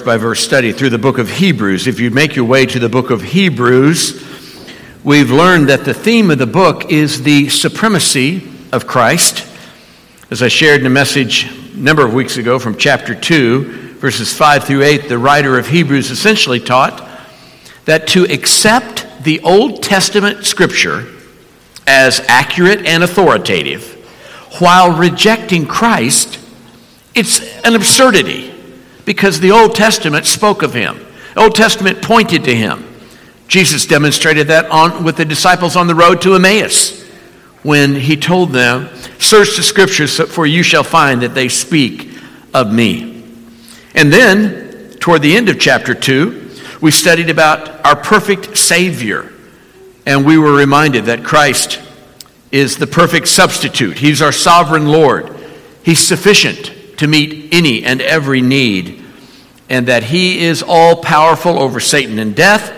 verse-by-verse study through the book of Hebrews. If you make your way to the book of Hebrews, we've learned that the theme of the book is the supremacy of Christ. As I shared in a message a number of weeks ago from chapter 2, verses 5 through 8, the writer of Hebrews essentially taught that to accept the Old Testament scripture as accurate and authoritative while rejecting Christ, it's an absurdity because the Old Testament spoke of him. The Old Testament pointed to him. Jesus demonstrated that with the disciples on the road to Emmaus when he told them, "Search the scriptures, for you shall find that they speak of me." And then, toward the end of chapter 2, we studied about our perfect Savior. And we were reminded that Christ is the perfect substitute. He's our sovereign Lord. He's sufficient to meet any and every need. And that he is all-powerful over Satan and death,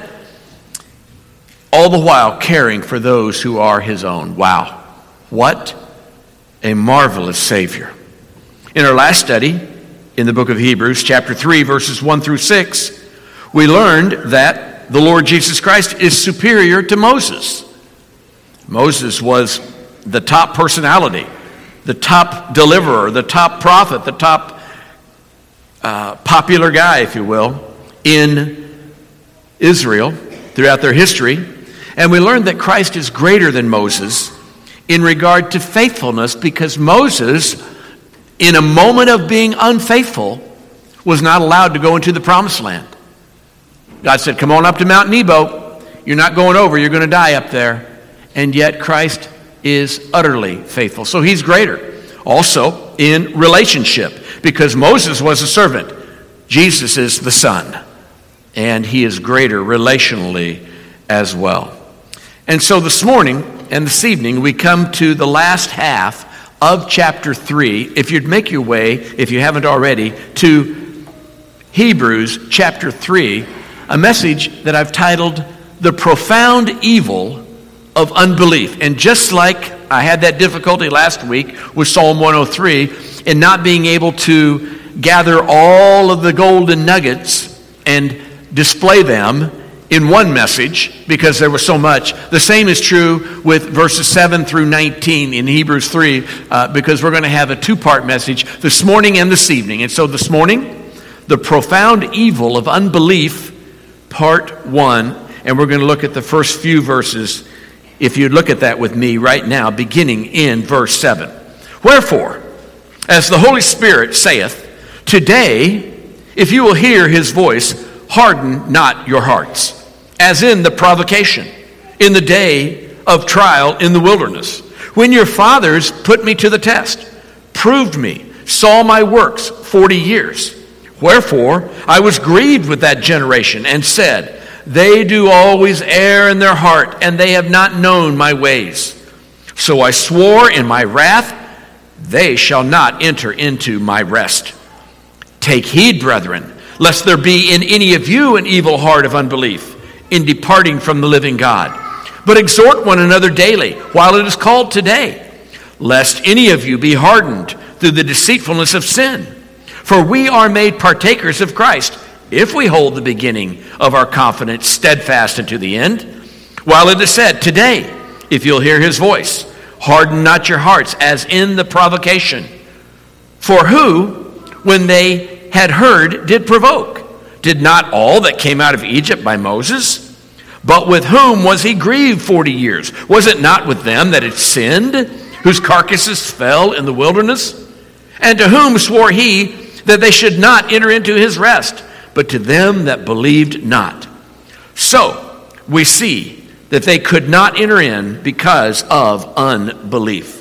all the while caring for those who are his own. Wow. What a marvelous Savior. In our last study, in the book of Hebrews, chapter 3, verses 1 through 6, we learned that the Lord Jesus Christ is superior to Moses. Moses was the top personality, the top deliverer, the top prophet, the top popular guy, if you will, in Israel throughout their history. And we learned that Christ is greater than Moses in regard to faithfulness because Moses, in a moment of being unfaithful, was not allowed to go into the promised land. God said, "Come on up to Mount Nebo. You're not going over. You're going to die up there." And yet Christ is utterly faithful. So he's greater. Also in relationship, because Moses was a servant. Jesus is the son. And he is greater relationally as well. And so this morning and this evening, we come to the last half of chapter 3. If you'd make your way, if you haven't already, to Hebrews chapter 3, a message that I've titled, "The Profound Evil of Unbelief." And just like I had that difficulty last week with Psalm 103 in not being able to gather all of the golden nuggets and display them in one message because there was so much, the same is true with verses 7 through 19 in Hebrews 3 because we're going to have a two-part message this morning and this evening. And so this morning, the profound evil of unbelief, part 1, and we're going to look at the first few verses, if you'd look at that with me right now, beginning in verse 7. "Wherefore, as the Holy Spirit saith, today, if you will hear his voice, harden not your hearts, as in the provocation, in the day of trial in the wilderness, when your fathers put me to the test, proved me, saw my works 40 years. Wherefore, I was grieved with that generation and said, they do always err in their heart, and they have not known my ways. So I swore in my wrath, they shall not enter into my rest. Take heed, brethren, lest there be in any of you an evil heart of unbelief in departing from the living God. But exhort one another daily, while it is called today, lest any of you be hardened through the deceitfulness of sin. For we are made partakers of Christ, if we hold the beginning of our confidence steadfast unto the end. While it is said, today, if you'll hear his voice, harden not your hearts as in the provocation. For who, when they had heard, did provoke? Did not all that came out of Egypt by Moses? But with whom was he grieved 40 years? Was it not with them that had sinned, whose carcasses fell in the wilderness? And to whom swore he that they should not enter into his rest, but to them that believed not? So we see that they could not enter in because of unbelief.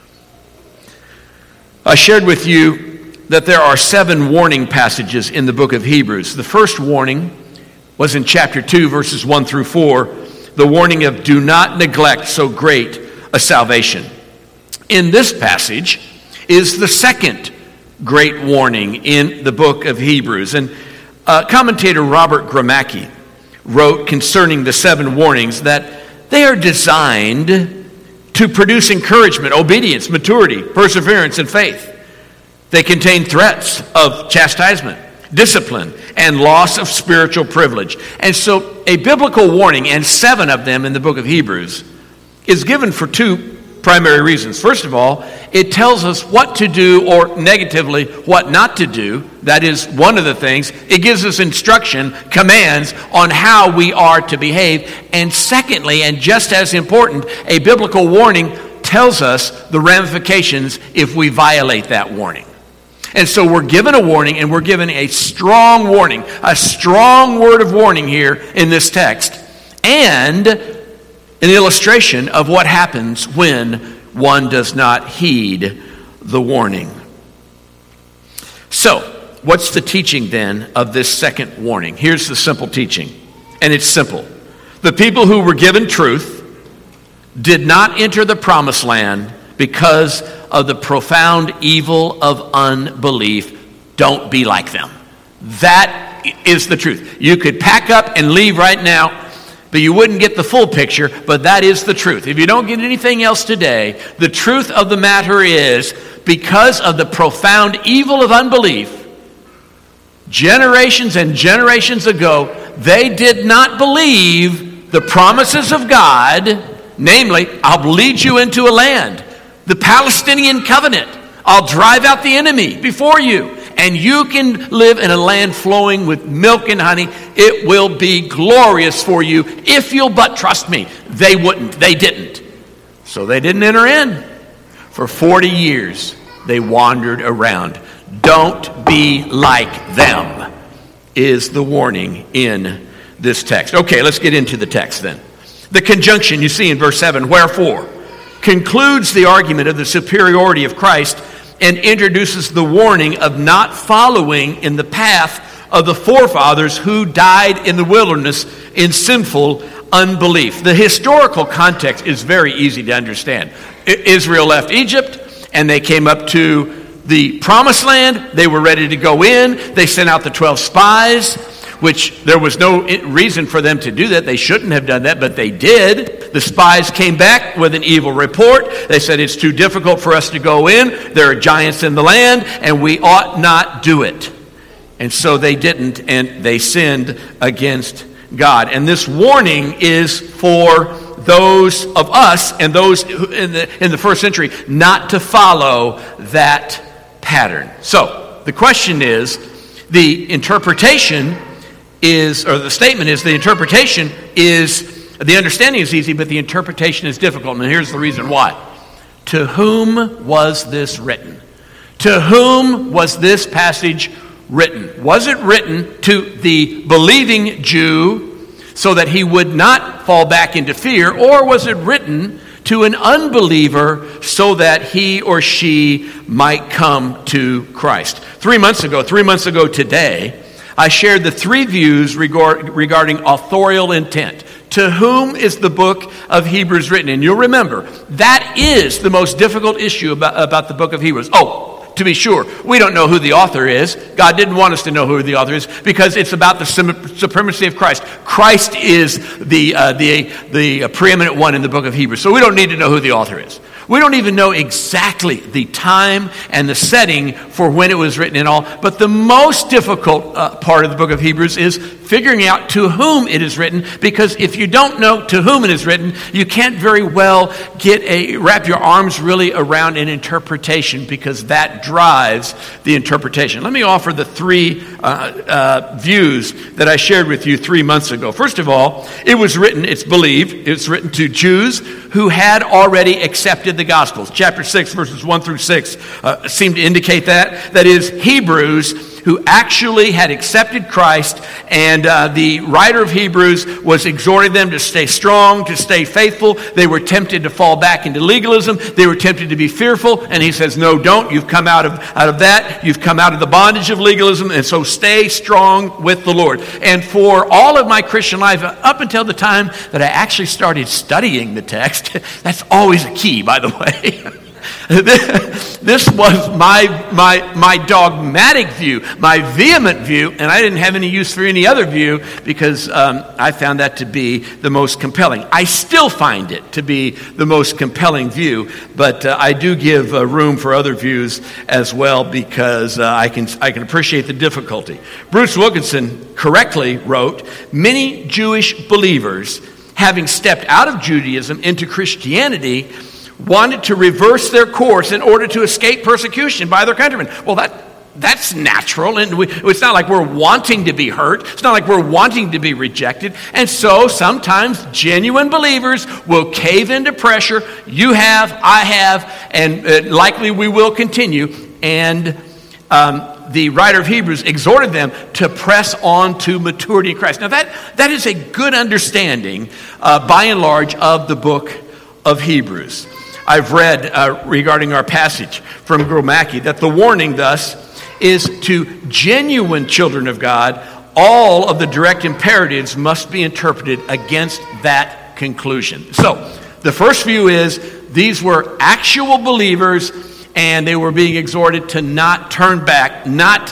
I shared with you that there are 7 warning passages in the book of Hebrews. The first warning was in chapter 2, verses 1 through 4, the warning of do not neglect so great a salvation. In this passage is the second great warning in the book of Hebrews. And commentator Robert Gromacki wrote concerning the 7 warnings that they are designed to produce encouragement, obedience, maturity, perseverance, and faith. They contain threats of chastisement, discipline, and loss of spiritual privilege. And so a biblical warning, and 7 of them in the book of Hebrews, is given for 2 primary reasons. First of all, it tells us what to do, or negatively, what not to do. That is one of the things. It gives us instruction, commands on how we are to behave. And secondly, and just as important, a biblical warning tells us the ramifications if we violate that warning. And so we're given a warning, and we're given a strong warning, a strong word of warning here in this text, and an illustration of what happens when one does not heed the warning. So, what's the teaching then of this second warning? Here's the simple teaching, and it's simple. The people who were given truth did not enter the promised land because of the profound evil of unbelief. Don't be like them. That is the truth. You could pack up and leave right now, but you wouldn't get the full picture, but that is the truth. If you don't get anything else today, the truth of the matter is, because of the profound evil of unbelief, generations and generations ago, they did not believe the promises of God, namely, I'll lead you into a land, the Palestinian covenant. I'll drive out the enemy before you, and you can live in a land flowing with milk and honey. It will be glorious for you if you'll but trust me. They wouldn't. They didn't. So they didn't enter in. For 40 years, they wandered around. Don't be like them, is the warning in this text. Okay, let's get into the text then. The conjunction you see in verse 7, wherefore, concludes the argument of the superiority of Christ and introduces the warning of not following in the path of the forefathers who died in the wilderness in sinful unbelief. The historical context is very easy to understand. Israel left Egypt and they came up to the promised land. They were ready to go in. They sent out the 12 spies, which there was no reason for them to do that. They shouldn't have done that, but they did. The spies came back with an evil report. They said, it's too difficult for us to go in. There are giants in the land, and we ought not do it. And so they didn't, and they sinned against God. And this warning is for those of us and those in the first century not to follow that pattern. So the question is, the interpretation is, or the statement is, the interpretation is, the understanding is easy, but the interpretation is difficult. And here's the reason why. To whom was this written? To whom was this passage written? Was it written to the believing Jew so that he would not fall back into fear, or was it written to an unbeliever so that he or she might come to Christ? 3 months ago today, I shared the 3 views regarding authorial intent. To whom is the book of Hebrews written? And you'll remember, that is the most difficult issue about the book of Hebrews. Oh, to be sure, we don't know who the author is. God didn't want us to know who the author is because it's about the supremacy of Christ. Christ is the preeminent one in the book of Hebrews. So we don't need to know who the author is. We don't even know exactly the time and the setting for when it was written and all. But the most difficult part of the book of Hebrews is figuring out to whom it is written, because if you don't know to whom it is written, you can't very well wrap your arms really around an interpretation, because that drives the interpretation. Let me offer the 3 views that I shared with you 3 months ago. First of all, it's believed, it's written to Jews who had already accepted the Gospels. Chapter 6, verses 1 through 6 seem to indicate that. That is, Hebrews who actually had accepted Christ, and the writer of Hebrews was exhorting them to stay strong, to stay faithful. They were tempted to fall back into legalism. They were tempted to be fearful, and he says, no, don't. You've come out of that. You've come out of the bondage of legalism, and so stay strong with the Lord. And for all of my Christian life, up until the time that I actually started studying the text, that's always a key, by the way. This was my dogmatic view, my vehement view, and I didn't have any use for any other view because I found that to be the most compelling. I still find it to be the most compelling view, but I do give room for other views as well because I can appreciate the difficulty. Bruce Wilkinson correctly wrote, many Jewish believers, having stepped out of Judaism into Christianity, wanted to reverse their course in order to escape persecution by their countrymen. Well, that's natural, and it's not like we're wanting to be hurt. It's not like we're wanting to be rejected. And so sometimes genuine believers will cave into pressure. You have, I have, and likely we will continue. And the writer of Hebrews exhorted them to press on to maturity in Christ. Now that is a good understanding, by and large, of the book of Hebrews. I've read regarding our passage from Gromacki that the warning thus is to genuine children of God, all of the direct imperatives must be interpreted against that conclusion. So the first view is these were actual believers and they were being exhorted to not turn back, not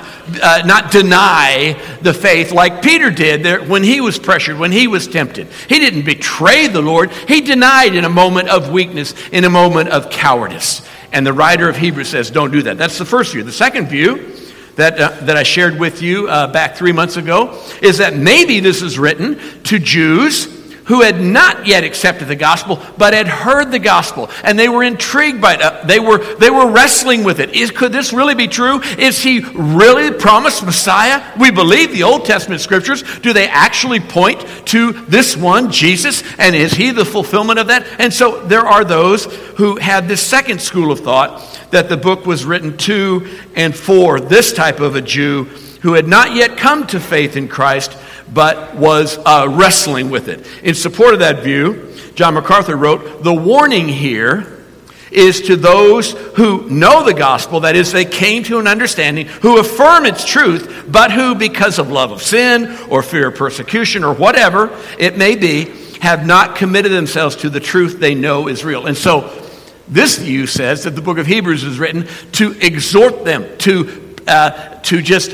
deny the faith like Peter did there when he was pressured, when he was tempted. He didn't betray the Lord. He denied in a moment of weakness, in a moment of cowardice. And the writer of Hebrews says, don't do that. That's the first view. The second view that I shared with you back 3 months ago is that maybe this is written to Jews who had not yet accepted the gospel, but had heard the gospel, and they were intrigued by it. They were wrestling with it. Could this really be true? Is he really the promised Messiah? We believe the Old Testament scriptures. Do they actually point to this one, Jesus? And is he the fulfillment of that? And so there are those who had this second school of thought that the book was written to and for this type of a Jew who had not yet come to faith in Christ, but was wrestling with it. In support of that view, John MacArthur wrote, the warning here is to those who know the gospel, that is, they came to an understanding, who affirm its truth, but who, because of love of sin or fear of persecution or whatever it may be, have not committed themselves to the truth they know is real. And so this view says that the book of Hebrews is written to exhort them, to just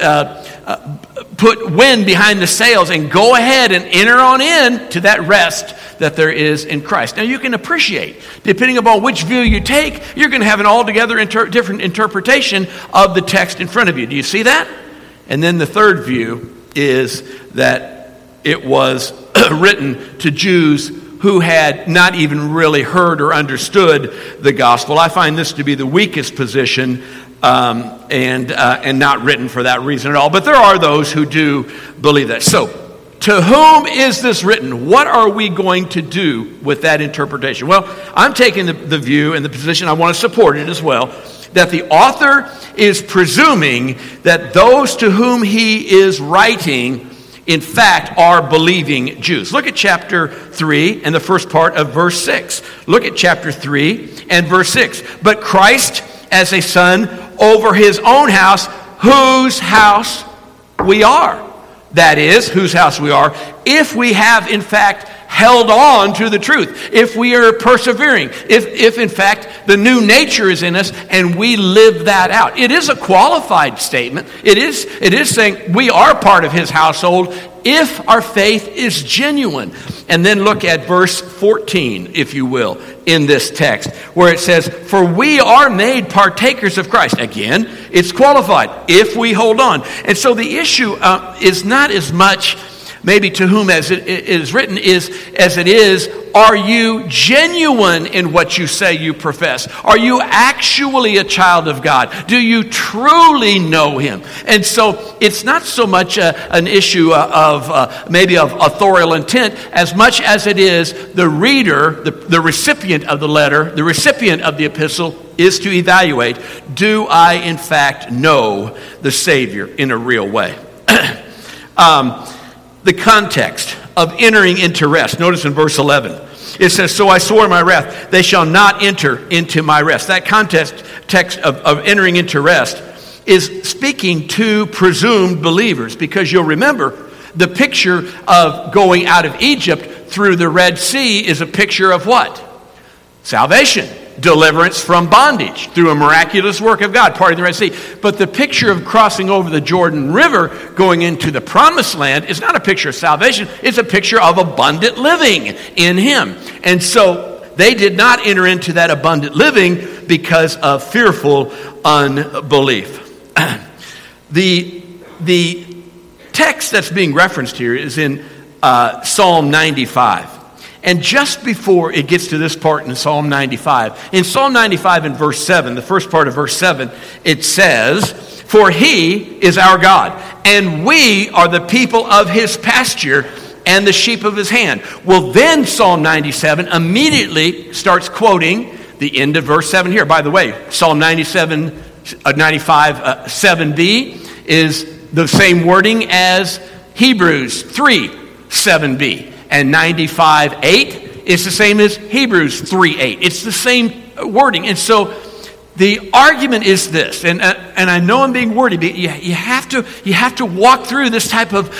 put wind behind the sails and go ahead and enter on in to that rest that there is in Christ. Now you can appreciate, depending upon which view you take, you're going to have an altogether different interpretation of the text in front of you. Do you see that? And then the third view is that it was written to Jews who had not even really heard or understood the gospel. I find this to be the weakest position, and not written for that reason at all. But there are those who do believe that. So, to whom is this written? What are we going to do with that interpretation? Well, I'm taking the view and the position, I want to support it as well, that the author is presuming that those to whom he is writing, in fact, are believing Jews. Look at chapter 3 and the first part of verse 6. Look at chapter 3 and verse 6. But Christ as a son over his own house, whose house we are. That is, whose house we are, if we have in fact held on to the truth, if we are persevering, if in fact the new nature is in us and we live that out. It is a qualified statement. It is saying we are part of his household if our faith is genuine. And then look at verse 14, if you will, in this text, where it says, for we are made partakers of Christ. Again, it's qualified, if we hold on. And so the issue is not as much maybe to whom as it is written as it is, are you genuine in what you say you profess? Are you actually a child of God? Do you truly know him? And so it's not so much an issue of maybe of authorial intent as much as it is the reader, the recipient of the letter, the recipient of the epistle is to evaluate, do I in fact know the Savior in a real way? The context of entering into rest. Notice in verse 11. It says, so I swore in my wrath, they shall not enter into my rest. That text of entering into rest is speaking to presumed believers, because you'll remember the picture of going out of Egypt through the Red Sea is a picture of what? Salvation. deliverance from bondage through a miraculous work of God, parting the Red Sea. But the picture of crossing over the Jordan River, going into the promised land, is not a picture of salvation. It's a picture of abundant living in him. And so they did not enter into that abundant living because of fearful unbelief. The text that's being referenced here is in Psalm 95. And just before it gets to this part in Psalm 95, in Psalm 95 in verse 7, the first part of verse 7, it says, "For he is our God, and we are the people of his pasture and the sheep of his hand." Well, then Psalm 97 immediately starts quoting the end of verse 7 here. By the way, Psalm 95, 7b is the same wording as Hebrews 3, 7b. And 95:8 is the same as Hebrews 3:8. It's the same wording. And so the argument is this, and I know I'm being wordy, but you have to walk through this type of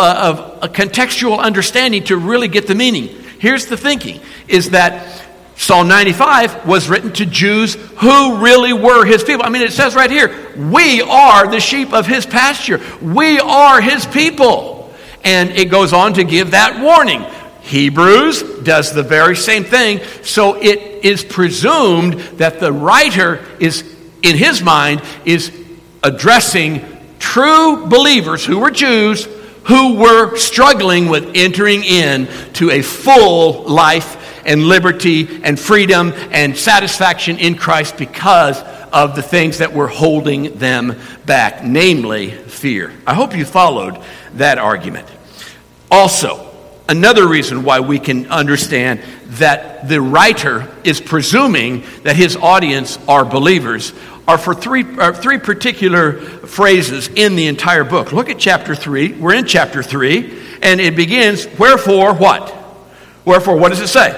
a contextual understanding to really get the meaning. Here's the thinking, is that Psalm 95 was written to Jews who really were his people. I mean, it says right here, we are the sheep of his pasture. We are his people. And it goes on to give that warning. Hebrews does the very same thing. So it is presumed that the writer is, in his mind, is addressing true believers who were Jews who were struggling with entering in to a full life and liberty and freedom and satisfaction in Christ because of the things that were holding them back, namely fear. I hope you followed that argument. Also, another reason why we can understand that the writer is presuming that his audience are believers are for three particular phrases in the entire book. Look at chapter 3. We're in chapter 3, and it begins, wherefore what? Wherefore, what does it say?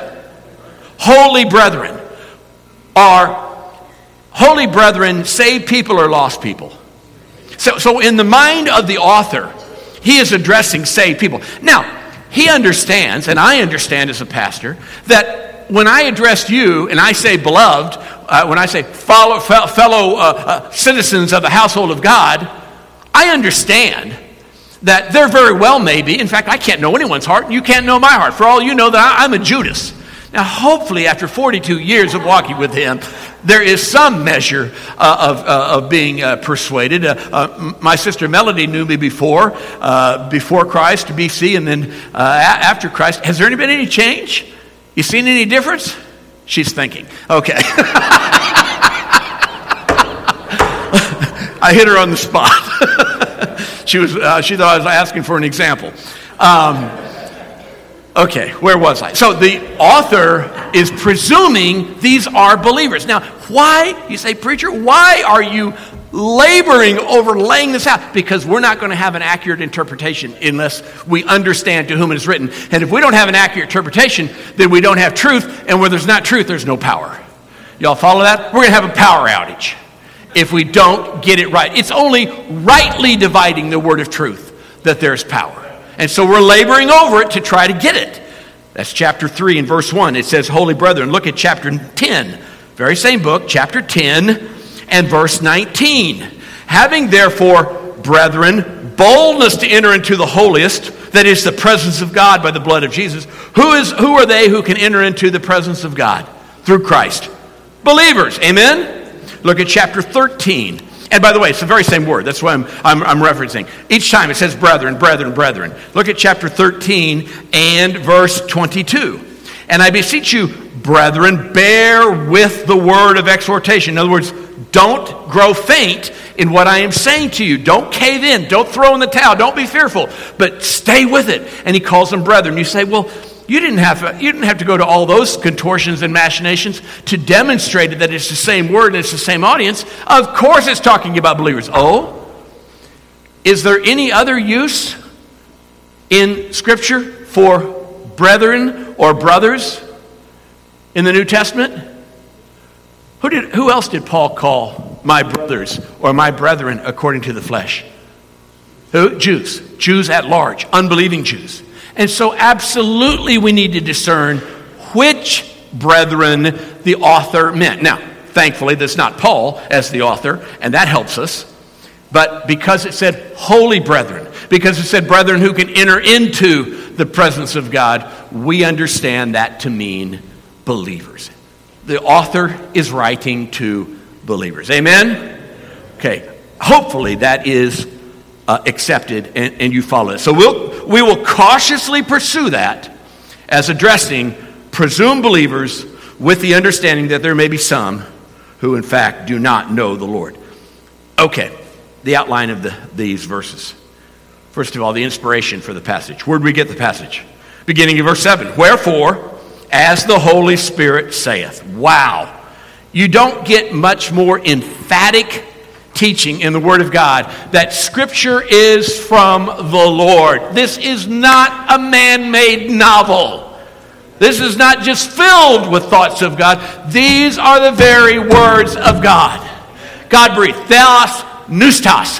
Holy brethren. Are holy brethren saved people or lost people? So in the mind of the author, he is addressing saved people. Now, he understands, and I understand as a pastor, that when I address you and I say beloved, when I say fellow citizens of the household of God, I understand that there very well may be, in fact, I can't know anyone's heart, and you can't know my heart. For all you know, that I'm a Judas. Now, hopefully, after 42 years of walking with him, there is some measure of being persuaded. My sister Melody knew me before Christ, BC, and then after Christ. Has there been any change? You seen any difference? She's thinking. Okay. I hit her on the spot. She thought I was asking for an example. Okay, where was I? So the author is presuming these are believers. Now, why, you say, preacher, why are you laboring over laying this out? Because we're not going to have an accurate interpretation unless we understand to whom it is written. And if we don't have an accurate interpretation, then we don't have truth. And where there's not truth, there's no power. Y'all follow that? We're going to have a power outage if we don't get it right. It's only rightly dividing the word of truth that there's power. And so we're laboring over it to try to get it. That's chapter 3 and verse 1. It says, holy brethren. Look at chapter 10. Very same book, chapter 10 and verse 19. Having therefore, brethren, boldness to enter into the holiest, that is the presence of God by the blood of Jesus. Who are they who can enter into the presence of God? Through Christ. Believers. Amen? Look at chapter 13. And by the way, it's the very same word. That's what I'm referencing. Each time it says brethren, brethren, brethren. Look at chapter 13 and verse 22. And I beseech you, brethren, bear with the word of exhortation. In other words, don't grow faint in what I am saying to you. Don't cave in. Don't throw in the towel. Don't be fearful. But stay with it. And he calls them brethren. You say, well, you didn't have to go to all those contortions and machinations to demonstrate that it's the same word and it's the same audience. Of course it's talking about believers. Oh, is there any other use in Scripture for brethren or brothers in the New Testament? Who else did Paul call my brothers or my brethren according to the flesh? Who? Jews. Jews at large. Unbelieving Jews. And so absolutely we need to discern which brethren the author meant. Now, thankfully, that's not Paul as the author, and that helps us. But because it said holy brethren, because it said brethren who can enter into the presence of God, we understand that to mean believers. The author is writing to believers. Amen? Okay. Hopefully that is accepted and you follow it. So we will cautiously pursue that as addressing presumed believers with the understanding that there may be some who in fact do not know the Lord. Okay, the outline of these verses. First of all, the inspiration for the passage. Where do we get the passage? Beginning in verse 7. Wherefore, as the Holy Spirit saith. Wow. You don't get much more emphatic teaching in the Word of God that Scripture is from the Lord. This is not a man-made novel. This is not just filled with thoughts of God. These are the very words of God. God breathed. Theos, pneustos.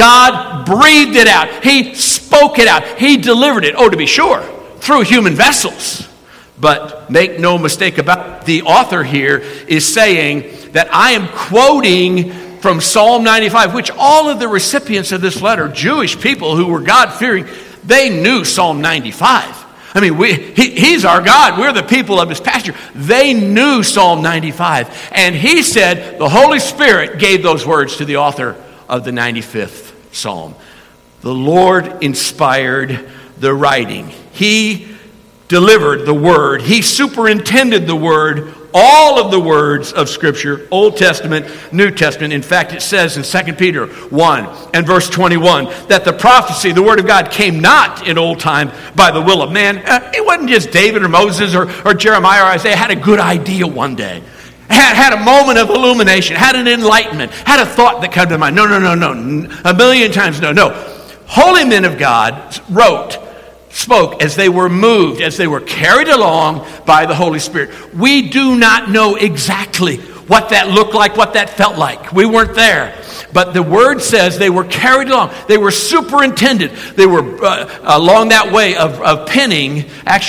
God breathed it out. He spoke it out. He delivered it. Oh, to be sure, through human vessels. But make no mistake about it, the author here is saying that I am quoting from Psalm 95, which all of the recipients of this letter, Jewish people who were God-fearing, they knew Psalm 95. I mean, he's our God. We're the people of his pasture. They knew Psalm 95. And he said the Holy Spirit gave those words to the author of the 95th Psalm. The Lord inspired the writing. He delivered the word. He superintended the word, all of the words of Scripture, Old Testament, New Testament. In fact, it says in 2 Peter 1 and verse 21 that the prophecy, the word of God, came not in old time by the will of man. It wasn't just David or Moses or Jeremiah or Isaiah had a good idea one day. Had a moment of illumination, had an enlightenment, had a thought that came to mind. No. A million times no. Holy men of God spoke as they were moved, as they were carried along by the Holy Spirit. We do not know exactly what that looked like, what that felt like. We weren't there. But the word says they were carried along. They were superintended. They were along that way of penning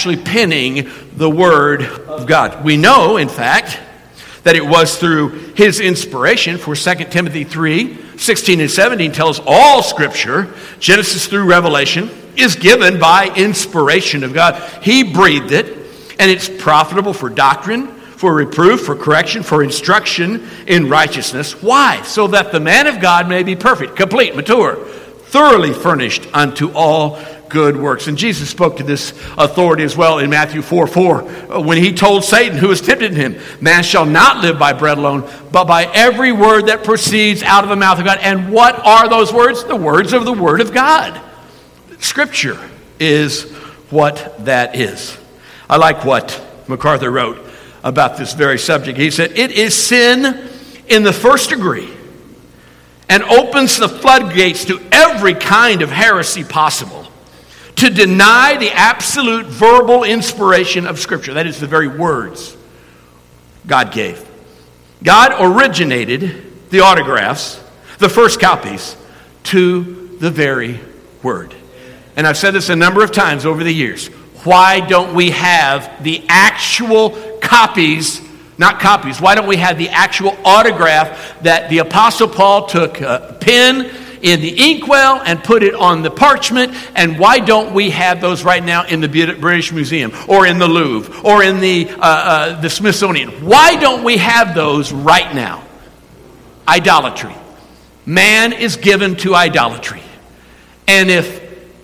the word of God. We know, in fact, that it was through his inspiration, for 2 Timothy 3:16 and 17 tells all Scripture, Genesis through Revelation, is given by inspiration of God. He breathed it, and it's profitable for doctrine, for reproof, for correction, for instruction in righteousness. Why? So that the man of God may be perfect, complete, mature, thoroughly furnished unto all good works. And Jesus spoke to this authority as well in Matthew 4:4 when he told Satan, who was tempted him, man shall not live by bread alone, but by every word that proceeds out of the mouth of God. And what are those words? The words of the Word of God. Scripture is what that is. I like what MacArthur wrote about this very subject. He said, it is sin in the first degree and opens the floodgates to every kind of heresy possible to deny the absolute verbal inspiration of Scripture. That is the very words God gave. God originated the autographs, the first copies, to the very Word. And I've said this a number of times over the years. Why don't we have the actual copies, not copies, why don't we have the actual autograph that the Apostle Paul took a pen in the inkwell and put it on the parchment? And why don't we have those right now in the British Museum or in the Louvre or in the Smithsonian? Why don't we have those right now? Idolatry. Man is given to idolatry. And if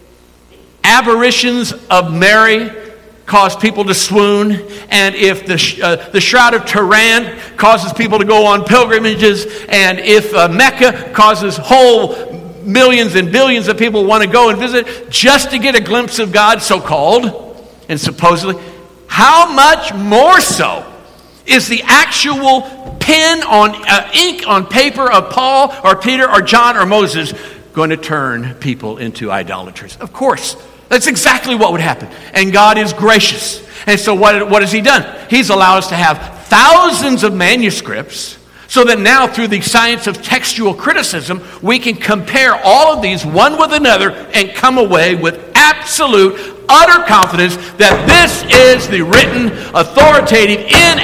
aberrations of Mary cause people to swoon, and if the Shroud of Turin causes people to go on pilgrimages, and if Mecca causes whole millions and billions of people want to go and visit just to get a glimpse of God, so-called and supposedly, how much more so is the actual pen on ink on paper of Paul or Peter or John or Moses going to turn people into idolaters? Of course. That's exactly what would happen. And God is gracious. And so what has he done? He's allowed us to have thousands of manuscripts So that now through the science of textual criticism, we can compare all of these one with another and come away with absolute, utter confidence that this is the written, authoritative,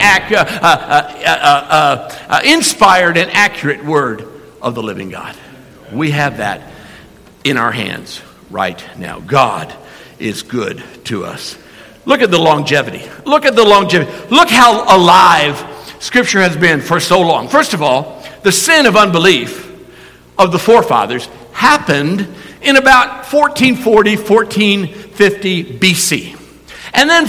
inspired, and accurate word of the living God. We have that in our hands right now. God is good to us. Look at the longevity. Look at the longevity. Look how alive Scripture has been for so long. First of all, the sin of unbelief of the forefathers happened in about 1440, 1450 BC. And then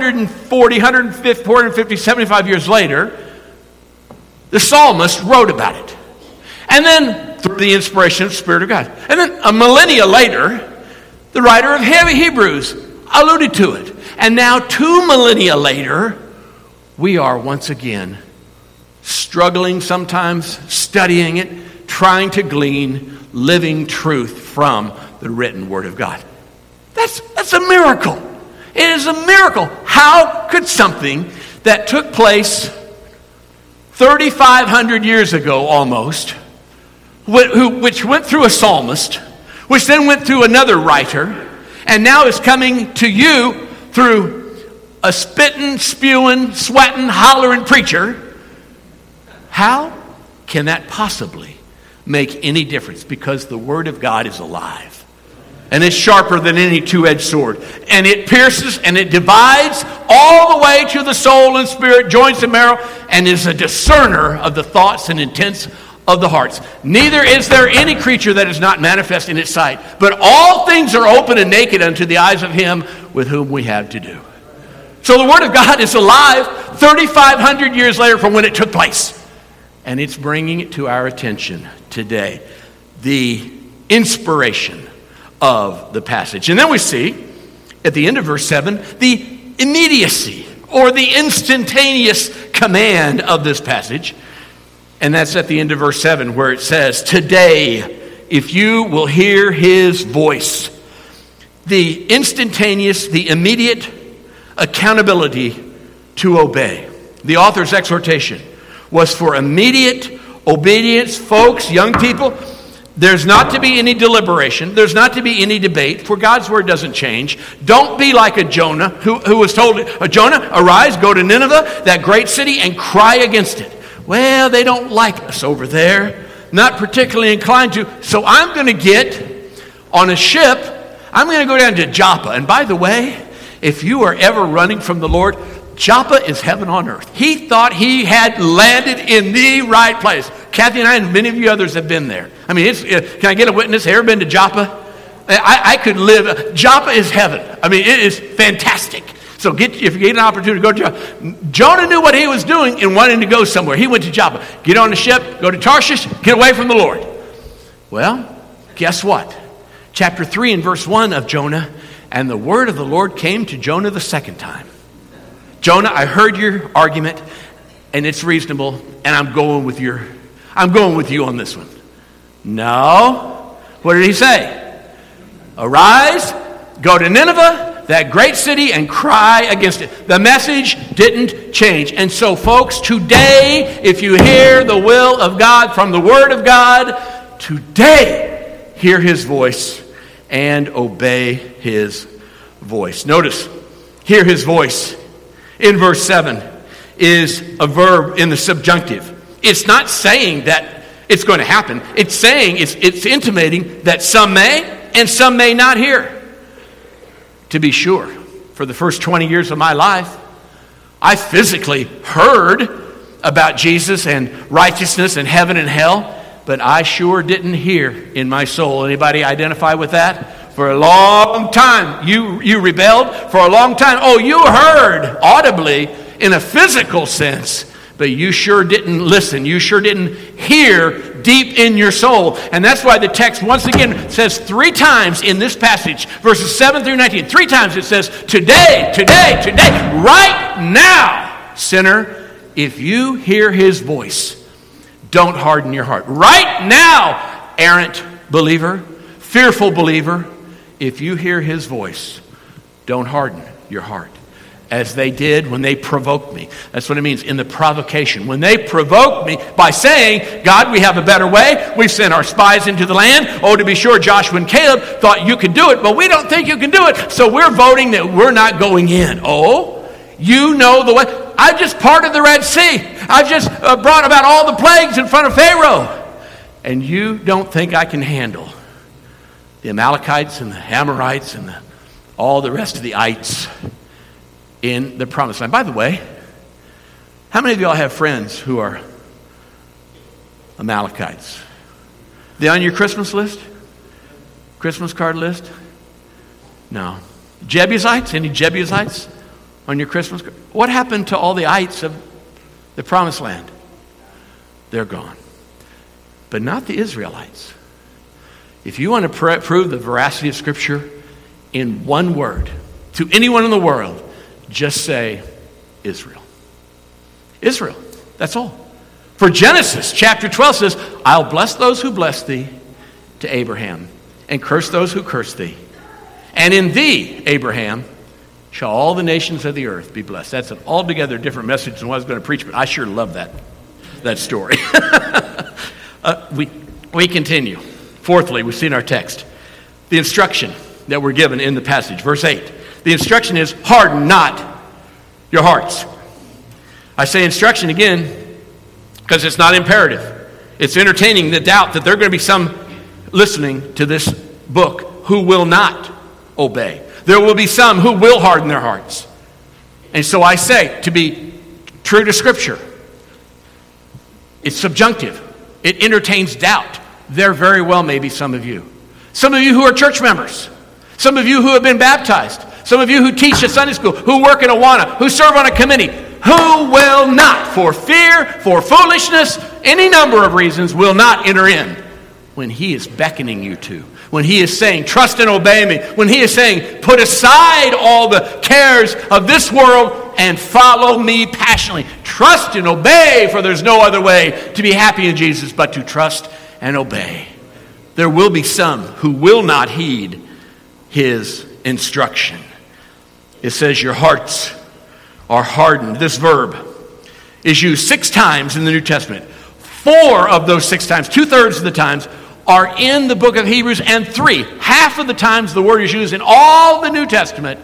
450, 75 years later, the psalmist wrote about it. And then through the inspiration of the Spirit of God. And then a millennia later, the writer of Hebrews alluded to it. And now 2 millennia later, we are once again struggling sometimes, studying it, trying to glean living truth from the written Word of God. That's a miracle. It is a miracle. How could something that took place 3,500 years ago almost, which went through a psalmist, which then went through another writer, and now is coming to you through a spitting, spewing, sweating, hollering preacher, how can that possibly make any difference? Because the Word of God is alive. And it's sharper than any two-edged sword. And it pierces and it divides all the way to the soul and spirit, joints and marrow, and is a discerner of the thoughts and intents of the hearts. Neither is there any creature that is not manifest in its sight, but all things are open and naked unto the eyes of him with whom we have to do. So the Word of God is alive 3,500 years later from when it took place. And it's bringing it to our attention today. The inspiration of the passage. And then we see, at the end of verse 7, the immediacy or the instantaneous command of this passage. And that's at the end of verse 7 where it says, "Today, if you will hear his voice." The instantaneous, the immediate accountability to obey. The author's exhortation was for immediate obedience. Folks, young people, there's not to be any deliberation. There's not to be any debate, for God's word doesn't change. Don't be like a Jonah who was told, Jonah, arise, go to Nineveh, that great city, and cry against it. Well, they don't like us over there. Not particularly inclined to. So I'm going to get on a ship. I'm going to go down to Joppa. And by the way, if you are ever running from the Lord, Joppa is heaven on earth. He thought he had landed in the right place. Kathy and I and many of you others have been there. I mean, can I get a witness? Ever been to Joppa? I could live. Joppa is heaven. I mean, it is fantastic. So if you get an opportunity to go to Joppa. Jonah knew what he was doing and wanted to go somewhere. He went to Joppa. Get on the ship, go to Tarshish, get away from the Lord. Well, guess what? Chapter 3 and verse 1 of Jonah, "And the word of the Lord came to Jonah the second time." Jonah, I heard your argument, and it's reasonable, and I'm going with you on this one. No. What did he say? Arise, go to Nineveh, that great city, and cry against it. The message didn't change. And so, folks, today, if you hear the will of God from the Word of God, today, hear his voice and obey his voice. Notice, hear his voice in verse 7 is a verb in the subjunctive. It's not saying that it's going to happen. It's saying, it's intimating that some may and some may not hear. To be sure, for the first 20 years of my life, I physically heard about Jesus and righteousness and heaven and hell, but I sure didn't hear in my soul. Anybody identify with that? For a long time, you rebelled. For a long time, you heard audibly in a physical sense, but you sure didn't listen. You sure didn't hear deep in your soul. And that's why the text once again says 3 times in this passage, verses 7 through 19, 3 times it says, today, today, today, right now, sinner, if you hear his voice, don't harden your heart. Right now, errant believer, fearful believer, if you hear his voice, don't harden your heart. as they did when they provoked me. That's what it means in the provocation. When they provoked me by saying, God, we have a better way. We've sent our spies into the land. Oh, to be sure, Joshua and Caleb thought you could do it, but we don't think you can do it. So we're voting that we're not going in. Oh, you know the way. I've just parted the Red Sea. I've just brought about all the plagues in front of Pharaoh. And you don't think I can handle the Amalekites and the Amorites and all the rest of the ites in the promised land. By the way, how many of y'all have friends who are Amalekites? They on your Christmas list? Christmas card list? No. Jebusites? Any Jebusites on your Christmas card? What happened to all the ites of the promised land? They're gone. But not the Israelites. If you want to prove the veracity of Scripture in one word to anyone in the world, just say Israel. Israel. That's all. For Genesis chapter 12 says, I'll bless those who bless thee to Abraham, and curse those who curse thee. And in thee, Abraham, shall all the nations of the earth be blessed. That's an altogether different message than what I was going to preach, but I sure love that story. We continue. Fourthly, we see in our text the instruction that we're given in the passage. Verse 8. The instruction is, harden not your hearts. I say instruction again because it's not imperative. It's entertaining the doubt that there are going to be some listening to this book who will not obey. There will be some who will harden their hearts. And so I say, to be true to Scripture, it's subjunctive. It entertains doubt. There very well may be some of you. Some of you who are church members. Some of you who have been baptized. Some of you who teach at Sunday school, who work in Awana, who serve on a committee, who will not, for fear, for foolishness, any number of reasons, will not enter in when He is beckoning you to. When He is saying, trust and obey me. When He is saying, put aside all the cares of this world and follow me passionately. Trust and obey, for there's no other way to be happy in Jesus but to trust and obey. There will be some who will not heed His instruction. It says your hearts are hardened. This verb is used 6 times in the New Testament. 4 of those 6 times, 2/3 of the times, are in the book of Hebrews, and 3, half of the times the word is used in all the New Testament,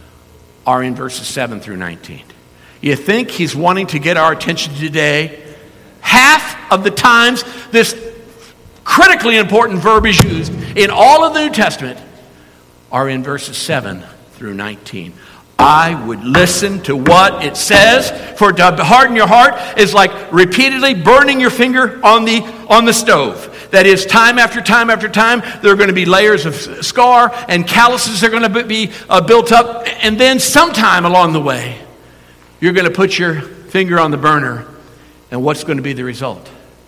are in verses 7 through 19. You think He's wanting to get our attention today? Half of the times this critically important verb is used in all of the New Testament are in verses 7 through 19. I would listen to what it says, for to harden your heart is like repeatedly burning your finger on the stove. That is, time after time after time, there are going to be layers of scar and calluses are going to be built up. And then sometime along the way, you're going to put your finger on the burner. And what's going to be the result?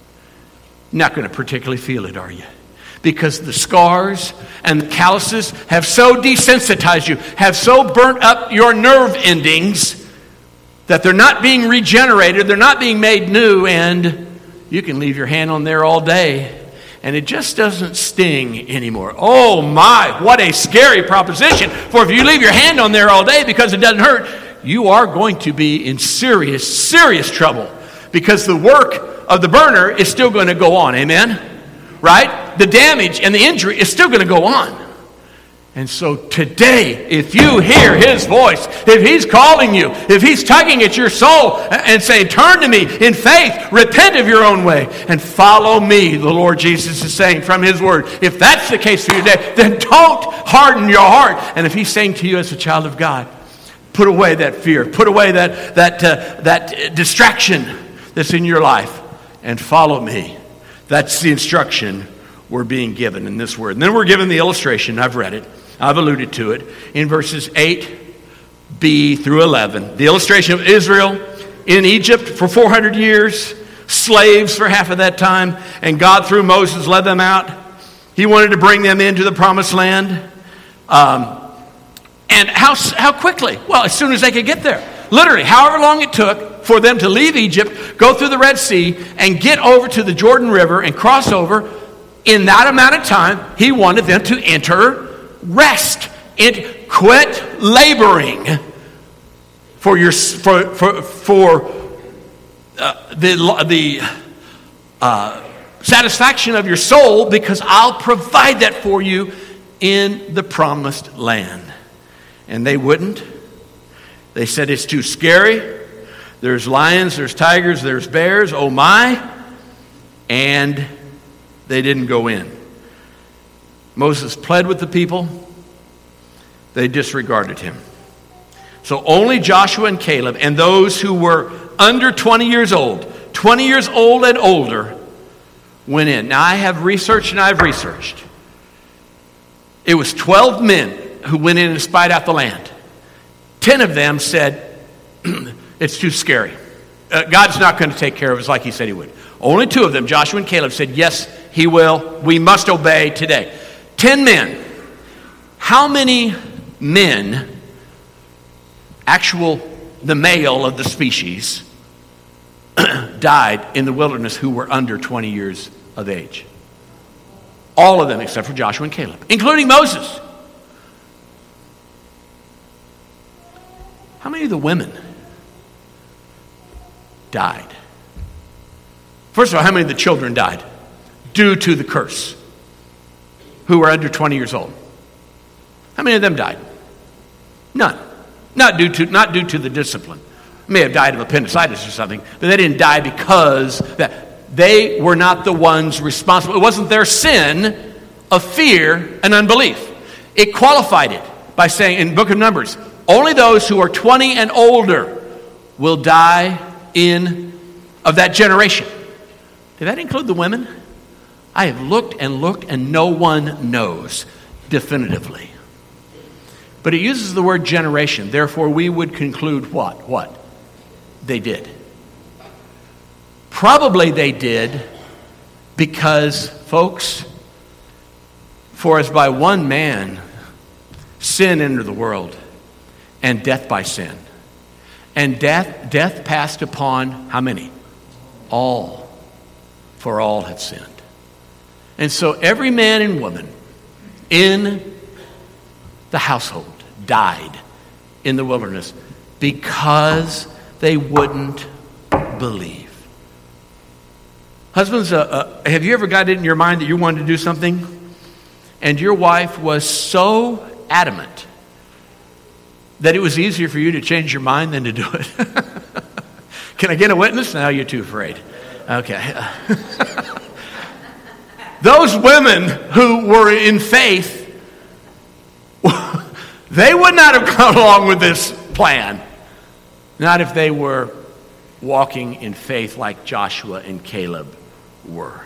Not going to particularly feel it, are you? Because the scars and the calluses have so desensitized you, have so burnt up your nerve endings that they're not being regenerated, they're not being made new, and you can leave your hand on there all day and it just doesn't sting anymore. Oh my, what a scary proposition. For if you leave your hand on there all day because it doesn't hurt, you are going to be in serious, serious trouble, because the work of the burner is still going to go on. Amen? Right? The damage and the injury is still going to go on. And so today, if you hear His voice, if He's calling you, if He's tugging at your soul and saying, turn to me in faith, repent of your own way, and follow me, the Lord Jesus is saying from His word. If that's the case for you today, then don't harden your heart. And if He's saying to you as a child of God, put away that fear, put away that distraction that's in your life, and follow me. That's the instruction we're being given in this word. And then we're given the illustration. I've read it. I've alluded to it in verses 8b through 11. The illustration of Israel in Egypt for 400 years, slaves for half of that time, and God through Moses led them out. He wanted to bring them into the promised land. And how quickly? Well, as soon as they could get there. Literally, however long it took for them to leave Egypt, go through the Red Sea, and get over to the Jordan River and cross over, in that amount of time, He wanted them to enter rest. Quit laboring for the satisfaction of your soul, because I'll provide that for you in the promised land. And they wouldn't. They said it's too scary. There's lions, there's tigers, there's bears, oh my. And they didn't go in. Moses pled with the people. They disregarded him. So only Joshua and Caleb and those who were under 20 years old, 20 years old and older, went in. Now I have researched and I've researched. It was 12 men who went in and spied out the land. 10 of them said, it's too scary. God's not going to take care of us like he said he would. Only 2 of them, Joshua and Caleb, said, yes, he will. We must obey today. 10 men. How many men, the male of the species, died in the wilderness who were under 20 years of age? All of them except for Joshua and Caleb, including Moses. How many of the women died? First of all, how many of the children died due to the curse who were under 20 years old? How many of them died? None. Not due to the discipline. May have died of appendicitis or something, but they didn't die because they were not the ones responsible. It wasn't their sin of fear and unbelief. It qualified it by saying in the book of Numbers, only those who are 20 and older will die of that generation. Did that include the women? I have looked and no one knows definitively. But it uses the word generation. Therefore, we would conclude what? What? They did. Probably they did because, folks, for as by one man sin entered the world, and death by sin. And death passed upon how many? All. For all have sinned. And so every man and woman in the household died in the wilderness because they wouldn't believe. Husbands, have you ever got it in your mind that you wanted to do something and your wife was so adamant that it was easier for you to change your mind than to do it? Can I get a witness? No, you're too afraid. Okay. Those women who were in faith, they would not have gone along with this plan. Not if they were walking in faith like Joshua and Caleb were.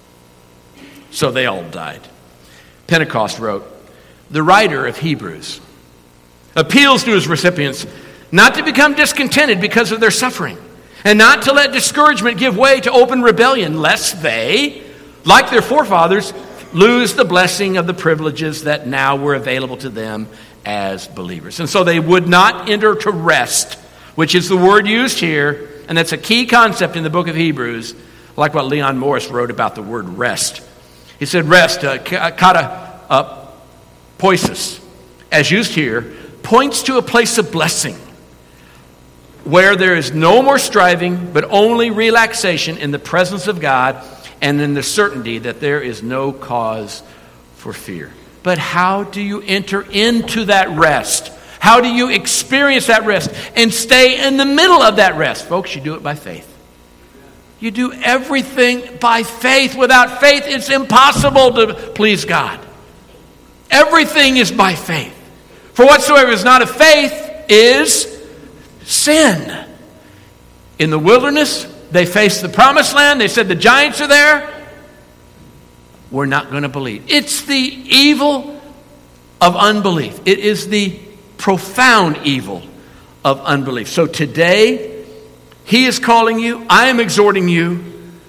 So they all died. Pentecost wrote, the writer of Hebrews appeals to his recipients not to become discontented because of their suffering, and not to let discouragement give way to open rebellion, lest they, like their forefathers, lose the blessing of the privileges that now were available to them as believers. And so they would not enter to rest, which is the word used here, and that's a key concept in the book of Hebrews, like what Leon Morris wrote about the word rest. He said rest, kata poisis, as used here, points to a place of blessing where there is no more striving, but only relaxation in the presence of God and in the certainty that there is no cause for fear. But how do you enter into that rest? How do you experience that rest and stay in the middle of that rest? Folks, you do it by faith. You do everything by faith. Without faith, it's impossible to please God. Everything is by faith. For whatsoever is not of faith is sin. In the wilderness, they faced the promised land. They said the giants are there. We're not going to believe. It's the evil of unbelief. It is the profound evil of unbelief. So today, he is calling you, I am exhorting you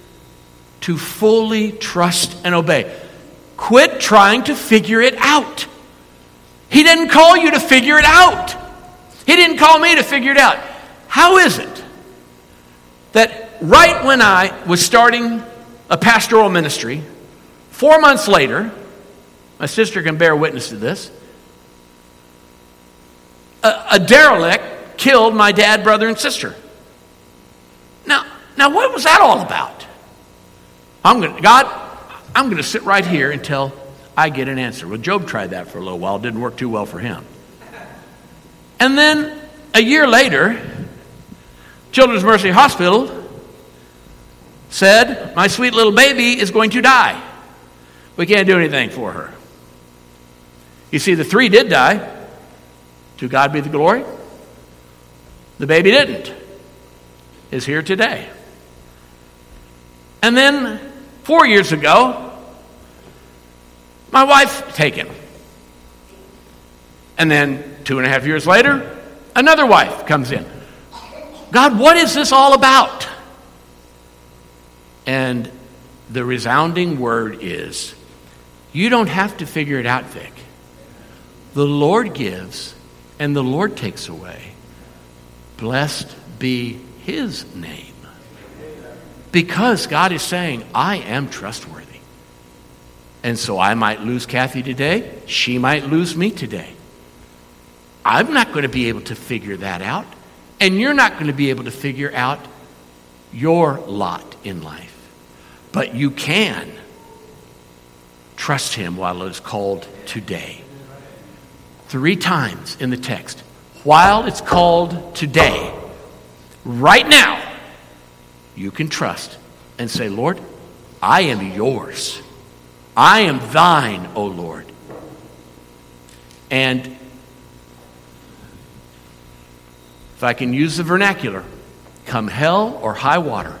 to fully trust and obey. Quit trying to figure it out. He didn't call you to figure it out. He didn't call me to figure it out. How is it that right when I was starting a pastoral ministry, 4 months later, my sister can bear witness to this, a derelict killed my dad, brother, and sister. Now what was that all about? I'm going to sit right here until I get an answer. Well, Job tried that for a little while. It didn't work too well for him. And then a year later, Children's Mercy Hospital said, my sweet little baby is going to die. We can't do anything for her. You see, the 3 did die. To God be the glory. The baby didn't. Is here today. And then 4 years ago, my wife taken. And then 2.5 years later, another wife comes in. God, what is this all about? And the resounding word is, you don't have to figure it out, Vic. The Lord gives and the Lord takes away. Blessed be his name. Because God is saying, I am trustworthy. And so I might lose Kathy today. She might lose me today. I'm not going to be able to figure that out. And you're not going to be able to figure out your lot in life. But you can trust him while it is called today. 3 times in the text. While it's called today, right now, you can trust and say, Lord, I am yours. I am thine, O Lord. And if I can use the vernacular, come hell or high water,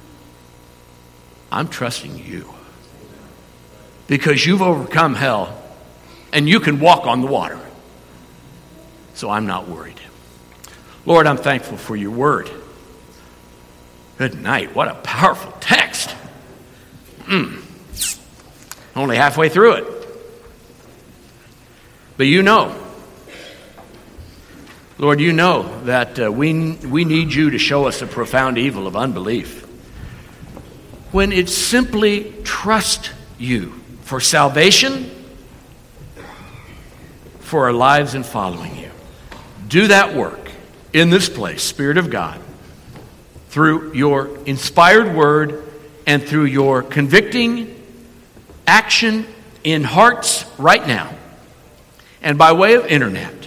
I'm trusting you. Because you've overcome hell and you can walk on the water. So I'm not worried. Lord, I'm thankful for your word. Good night. What a powerful text. Only halfway through it. But you know, Lord, you know that we need you to show us the profound evil of unbelief. When it's simply trust you for salvation, for our lives in following you. Do that work in this place, Spirit of God, through your inspired word and through your convicting action in hearts right now and by way of internet.